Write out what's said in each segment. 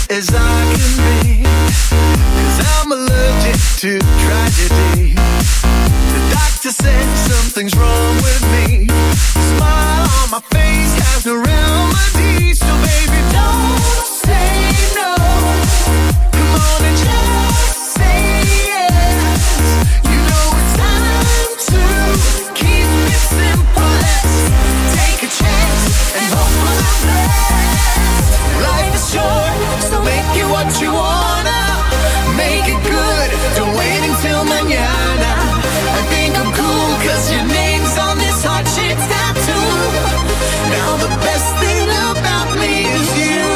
as I can be, 'cause I'm allergic to tragedy. The doctor said something's wrong with me. The smile on my face has no remedy. So baby, don't say no. Come on and just say yes. You know it's time to keep it simple. Let's take a chance and hope for the best. Life is short, so make it what you wanna. Make it good, don't wait until mañana. I think I'm cool 'cause your name's on this heart shaped tattoo. Now the best thing about me is you.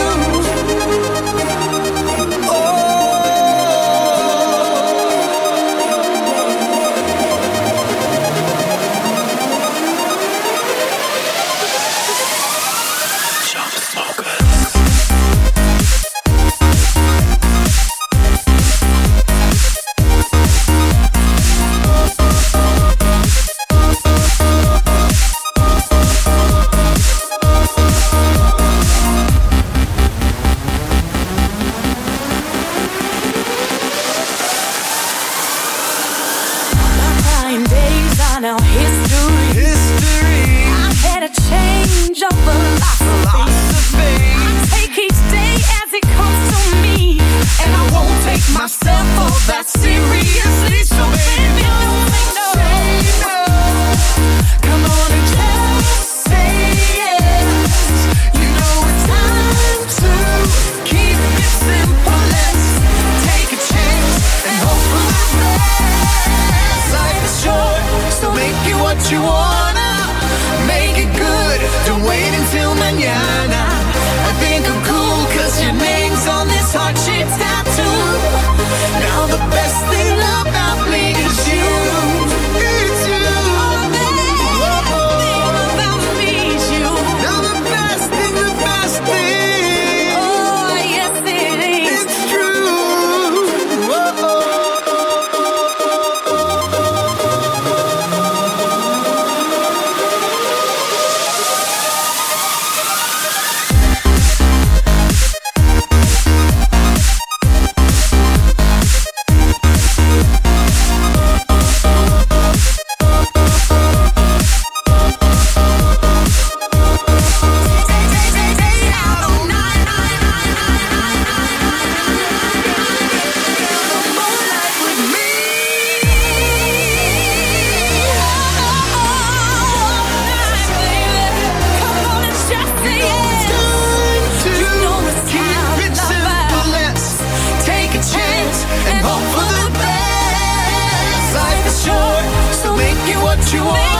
You want